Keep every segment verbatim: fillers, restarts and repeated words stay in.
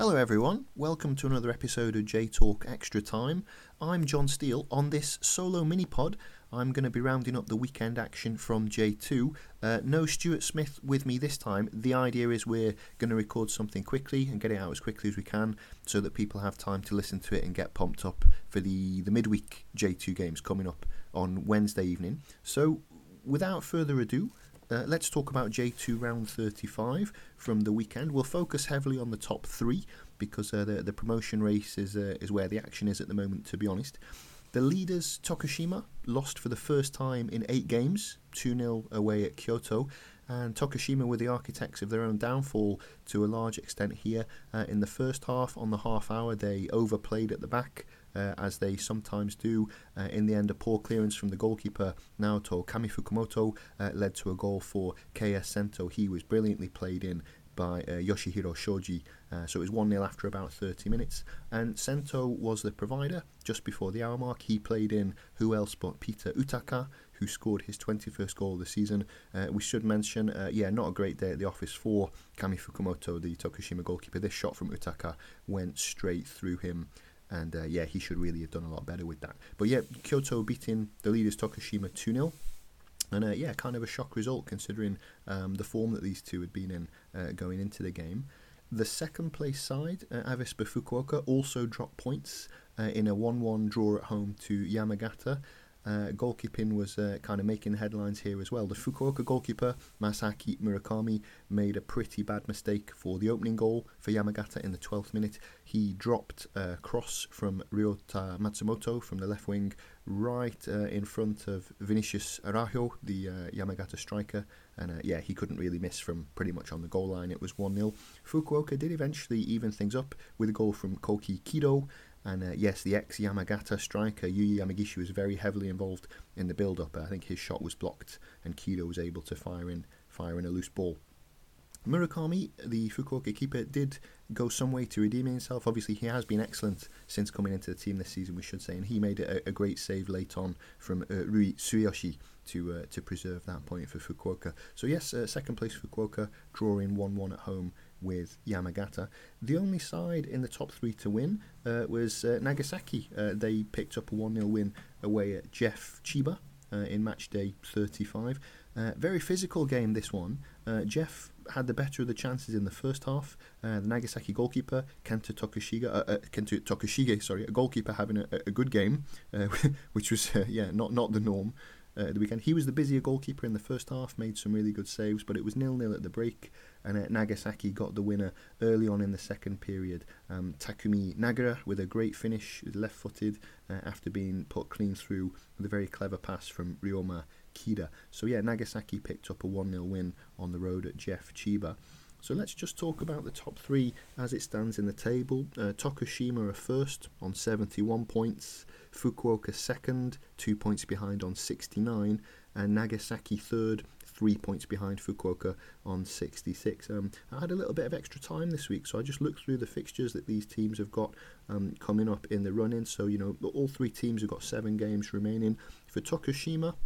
Hello everyone, welcome to another episode of J-Talk Extra Time. I'm John Steele. On this solo mini-pod, I'm going to be rounding up the weekend action from J two. Uh, no Stuart Smith with me this time. The idea is we're going to record something quickly and get it out as quickly as we can so that people have time to listen to it and get pumped up for the, the midweek J two games coming up on Wednesday evening. So, without further ado, Uh, let's talk about J two round thirty-five from the weekend. We'll focus heavily on the top three because uh, the, the promotion race is uh, is where the action is at the moment, to be honest. The leaders, Tokushima, lost for the first time in eight games, two nil away at Kyoto. And Tokushima were the architects of their own downfall to a large extent here. Uh, in the first half, on the half hour, they overplayed at the back, uh, as they sometimes do. Uh, in the end, a poor clearance from the goalkeeper, Naoto Kamifukumoto, uh, led to a goal for K S Sento. He was brilliantly played in by uh, Yoshihiro Shoji. Uh, so it was one nil after about thirty minutes. And Sento was the provider just before the hour mark. He played in who else but Peter Utaka, who scored his twenty-first goal of the season. Uh, we should mention, uh, yeah, not a great day at the office for Kamifukumoto, the Tokushima goalkeeper. This shot from Utaka went straight through him. And uh, yeah, he should really have done a lot better with that. But yeah, Kyoto beating the leaders Tokushima two nil. And uh, yeah, kind of a shock result considering um, the form that these two had been in uh, going into the game. The second place side, uh, Avispa Fukuoka, also dropped points uh, in a one one draw at home to Yamagata. Uh, goalkeeping was uh, kind of making headlines here as well. The Fukuoka goalkeeper, Masaki Murakami, made a pretty bad mistake for the opening goal for Yamagata in the twelfth minute. He dropped a cross from Ryota Matsumoto from the left wing right uh, in front of Vinicius Araujo, the uh, Yamagata striker. And uh, yeah, he couldn't really miss from pretty much on the goal line. It was one nil. Fukuoka did eventually even things up with a goal from Koki Kido. And uh, yes, the ex-Yamagata striker, Yuya Yamagishi, was very heavily involved in the build-up. I think his shot was blocked and Kido was able to fire in, fire in a loose ball. Murakami, the Fukuoka keeper, did go some way to redeeming himself. Obviously, he has been excellent since coming into the team this season, we should say, and he made a, a great save late on from uh, Rui Tsuyoshi to uh, to preserve that point for Fukuoka. So yes, uh, second place Fukuoka, drawing one one at home with Yamagata. The only side in the top three to win uh, was uh, Nagasaki. Uh, they picked up a one nil win away at Jeff Chiba uh, in match day thirty-five. Uh, very physical game, this one. Uh, Jeff had the better of the chances in the first half. Uh, the Nagasaki goalkeeper, Kento Tokushiga, uh, uh, Kento Tokushige, sorry, a goalkeeper having a, a good game, uh, which was uh, yeah not not the norm uh, at the weekend. He was the busier goalkeeper in the first half, made some really good saves, but it was nil nil at the break, and uh, Nagasaki got the winner early on in the second period. Um, Takumi Nagara with a great finish, left-footed, uh, after being put clean through with a very clever pass from Ryoma Kida. So yeah, Nagasaki picked up a one nil win on the road at Jeff Chiba. So let's just talk about the top three as it stands in the table. Uh, Tokushima are first on seventy-one points, Fukuoka second, two points behind on sixty-nine, and Nagasaki third, three points behind Fukuoka on sixty-six. Um, I had a little bit of extra time this week, so I just looked through the fixtures that these teams have got um, coming up in the run-in. So, you know, all three teams have got seven games remaining. For Tokushima,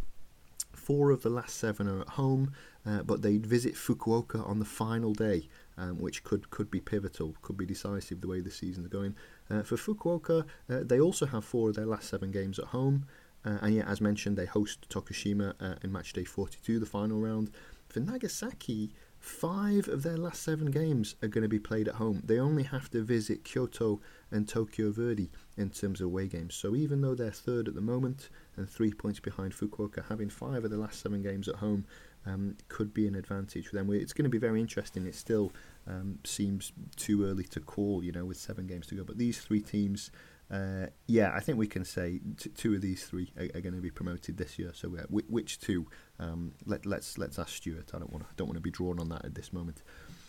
four of the last seven are at home, uh, but they'd visit Fukuoka on the final day, um, which could, could be pivotal, could be decisive the way the season's going. Uh, for Fukuoka, uh, they also have four of their last seven games at home, uh, and yeah, as mentioned, they host Tokushima uh, in match day forty-two, the final round. For Nagasaki, five of their last seven games are going to be played at home. They only have to visit Kyoto and Tokyo Verdy in terms of away games. So even though they're third at the moment and three points behind Fukuoka, having five of the last seven games at home um, could be an advantage for them. It's going to be very interesting. It still um, seems too early to call, you know, with seven games to go. But these three teams, uh, yeah, I think we can say t- two of these three are, are going to be promoted this year. So uh, w- which two? Um, let, let's let's ask Stuart. I don't want to don't want to be drawn on that at this moment.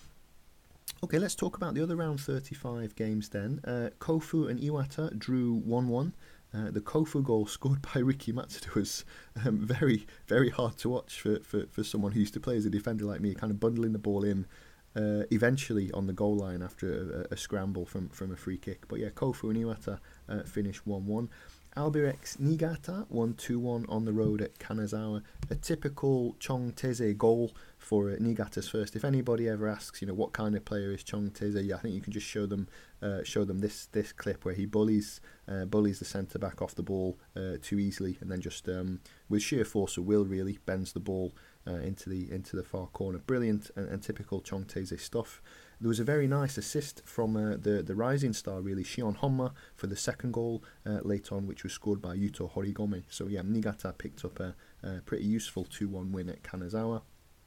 Okay, let's talk about the other round thirty-five games then. Uh, Kofu and Iwata drew one one. Uh, the Kofu goal scored by Riki Matsuda was um, very, very hard to watch for, for, for someone who used to play as a defender like me, kind of bundling the ball in uh, eventually on the goal line after a, a scramble from, from a free kick. But yeah, Kofu and Iwata uh, finished one one. Albirex Niigata won two one on the road at Kanazawa. A typical Chong Taizé goal for uh, Niigata's first. If anybody ever asks, you know, what kind of player is Chong Taizé, yeah, I think you can just show them uh, show them this this clip where he bullies uh, bullies the centre back off the ball uh, too easily, and then just um, with sheer force of will really bends the ball uh, into the into the far corner. Brilliant and, and typical Chong Taizé stuff. There was a very nice assist from uh, the, the rising star, really, Shion Honma, for the second goal uh, late on, which was scored by Yuto Horigome. So, yeah, Niigata picked up a, a pretty useful two one win at Kanazawa.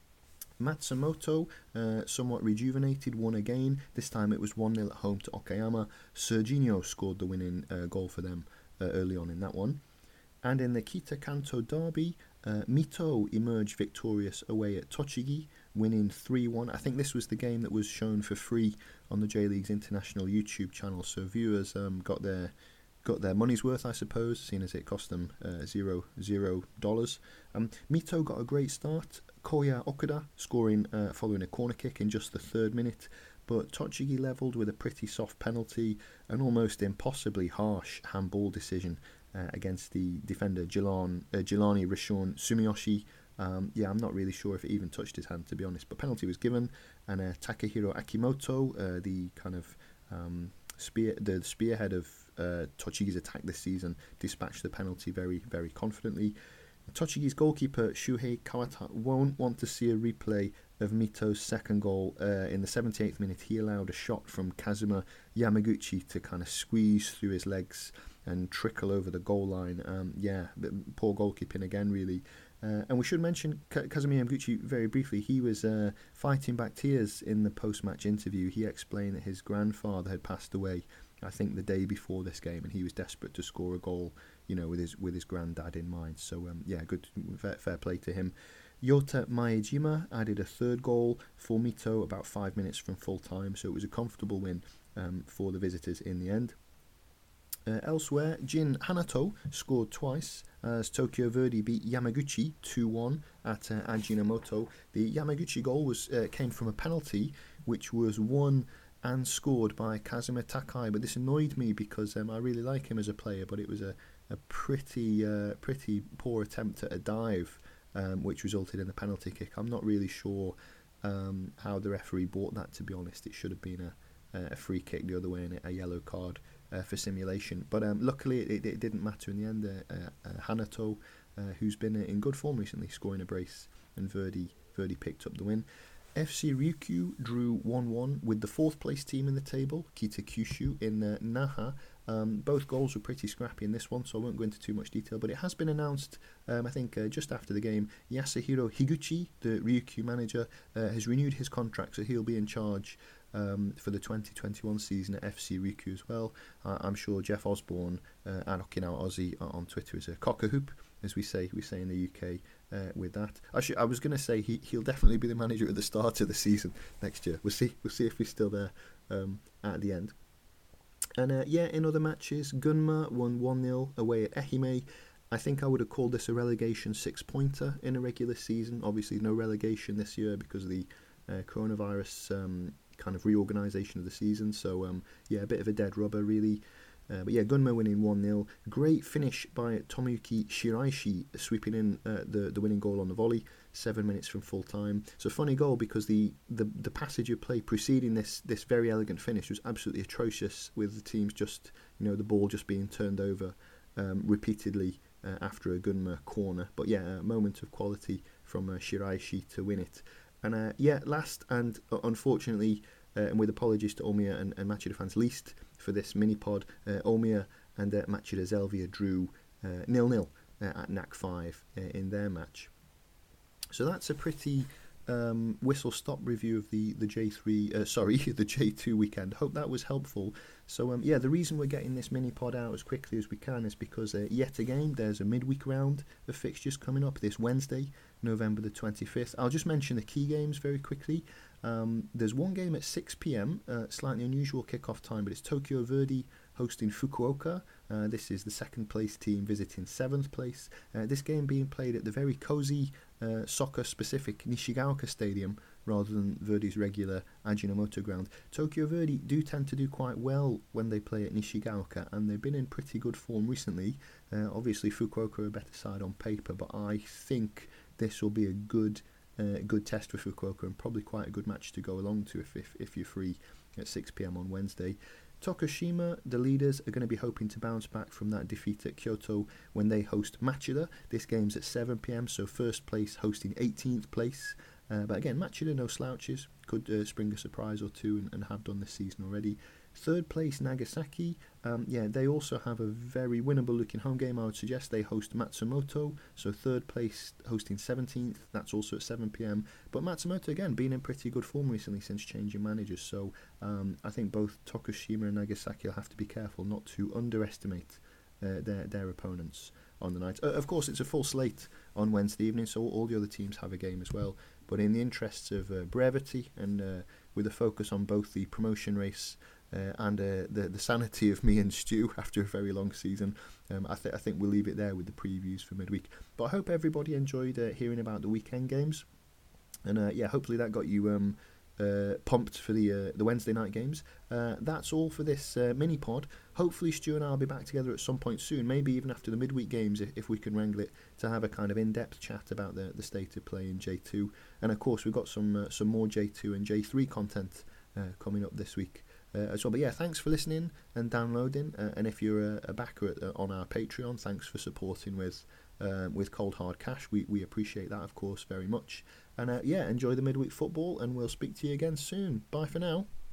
Matsumoto, uh, somewhat rejuvenated, won again. This time it was one nil at home to Okayama. Serginho scored the winning uh, goal for them uh, early on in that one. And in the Kita Kanto derby, uh, Mito emerged victorious away at Tochigi, winning three one. I think this was the game that was shown for free on the J-League's international YouTube channel, so viewers um, got their got their money's worth, I suppose, seeing as it cost them uh, zero zero dollars. Um, Mito got a great start. Koya Okuda scoring uh, following a corner kick in just the third minute, but Tochigi levelled with a pretty soft penalty, an almost impossibly harsh handball decision uh, against the defender Jilan, uh, Jilani Rishon Sumiyoshi. Um, yeah, I'm not really sure if it even touched his hand, to be honest, but penalty was given, and uh, Takehiro Akimoto, uh, the kind of um, spear, the spearhead of uh, Tochigi's attack this season, dispatched the penalty very, very confidently. Tochigi's goalkeeper Shuhei Kawata won't want to see a replay of Mito's second goal. Uh, in the seventy-eighth minute, he allowed a shot from Kazuma Yamaguchi to kind of squeeze through his legs and trickle over the goal line. Um, yeah, poor goalkeeping again, really. Uh, and we should mention K- Kazuma Yamaguchi very briefly. He was uh, fighting back tears in the post-match interview. He explained that his grandfather had passed away, I think, the day before this game, and he was desperate to score a goal, you know, with his with his granddad in mind. So um, yeah, good, fair, fair play to him. Yota Maejima added a third goal for Mito about five minutes from full time, so it was a comfortable win um, for the visitors in the end. Uh, elsewhere, Jin Hanato scored twice as Tokyo Verdy beat Yamaguchi two one at uh, Ajinomoto. The Yamaguchi goal was uh, came from a penalty, which was won and scored by Kazuma Takai, but this annoyed me because um, I really like him as a player, but it was a, a pretty uh, pretty poor attempt at a dive, um, which resulted in the penalty kick. I'm not really sure um, how the referee bought that, to be honest. It should have been a, a free kick the other way and a yellow card uh, for simulation. But um, luckily it, it didn't matter in the end. Uh, uh, uh, Hanato, uh, who's been in good form recently, scoring a brace, and Verdy, Verdy picked up the win. F C Ryukyu drew one one with the fourth place team in the table, Kita Kyushu, in uh, Naha. Um, both goals were pretty scrappy in this one, so I won't go into too much detail, but it has been announced, um, I think uh, just after the game, Yasuhiro Higuchi, the Ryukyu manager, uh, has renewed his contract, so he'll be in charge um, for the twenty twenty-one season at F C Ryukyu as well. Uh, I'm sure Jeff Osborne uh, at Okinawa Aussie on Twitter is a cock-a-hoop, as we say we say in the U K. Uh, with that, Actually, I was going to say he he'll definitely be the manager at the start of the season next year. We'll see. We'll see if he's still there um, at the end. And uh, yeah, in other matches, Gunma won one nil away at Ehime. I think I would have called this a relegation six-pointer in a regular season. Obviously, no relegation this year because of the uh, coronavirus um, kind of reorganisation of the season. So um, yeah, a bit of a dead rubber, really. Uh, but yeah, Gunma winning one nil. Great finish by Tomoyuki Shiraishi, sweeping in uh, the, the winning goal on the volley, seven minutes from full time. So funny goal because the, the, the passage of play preceding this this very elegant finish was absolutely atrocious, with the teams just, you know, the ball just being turned over um, repeatedly uh, after a Gunma corner. But yeah, a moment of quality from uh, Shiraishi to win it. And uh, yeah, last and uh, unfortunately, uh, and with apologies to Omiya and, and Machida fans, least for this mini-pod, uh, Omiya and uh, Machida Zelvia drew uh, nil nil uh, at N A C five uh, in their match. So that's a pretty um, whistle-stop review of the, the J three, uh, sorry, the J two weekend. Hope that was helpful. So um, yeah, the reason we're getting this mini-pod out as quickly as we can is because uh, yet again there's a midweek round of fixtures coming up this Wednesday, November the twenty-fifth. I'll just mention the key games very quickly. Um, there's one game at six p.m, uh, slightly unusual kickoff time, but it's Tokyo Verdy hosting Fukuoka. Uh, this is the second place team visiting seventh place. Uh, this game being played at the very cosy uh, soccer-specific Nishigaoka Stadium rather than Verdy's regular Ajinomoto ground. Tokyo Verdy do tend to do quite well when they play at Nishigaoka, and they've been in pretty good form recently. Uh, obviously, Fukuoka are a better side on paper, but I think this will be a good uh, good test for Fukuoka, and probably quite a good match to go along to if, if, if you're free at six p.m. on Wednesday. Tokushima, the leaders, are going to be hoping to bounce back from that defeat at Kyoto when they host Machida. This game's at seven p.m, so first place hosting eighteenth place. Uh, but again, Machida, no slouches, could uh, spring a surprise or two and, and have done this season already. Third place, Nagasaki. Um, yeah, they also have a very winnable looking home game. I would suggest they host Matsumoto. So third place hosting seventeenth. That's also at seven p.m. But Matsumoto, again, been in pretty good form recently since changing managers. So um, I think both Tokushima and Nagasaki will have to be careful not to underestimate uh, their, their opponents on the night. Uh, of course, it's a full slate on Wednesday evening, so all the other teams have a game as well. But in the interests of uh, brevity and uh, with a focus on both the promotion race uh, and uh, the, the sanity of me and Stu after a very long season, um, I, th- I think we'll leave it there with the previews for midweek. But I hope everybody enjoyed uh, hearing about the weekend games. And uh, yeah, hopefully that got you um, uh, pumped for the uh, the Wednesday night games. Uh, that's all for this uh, mini pod. Hopefully Stu and I will be back together at some point soon, maybe even after the midweek games if, if we can wrangle it, to have a kind of in-depth chat about the, the state of play in J two. And of course we've got some uh, some more J two and J three content uh, coming up this week uh, as well. But yeah, thanks for listening and downloading, uh, and if you're a, a backer at, uh, on our Patreon, thanks for supporting with uh, with Cold Hard Cash. We, we appreciate that, of course, very much. And uh, yeah, enjoy the midweek football, and we'll speak to you again soon. Bye for now.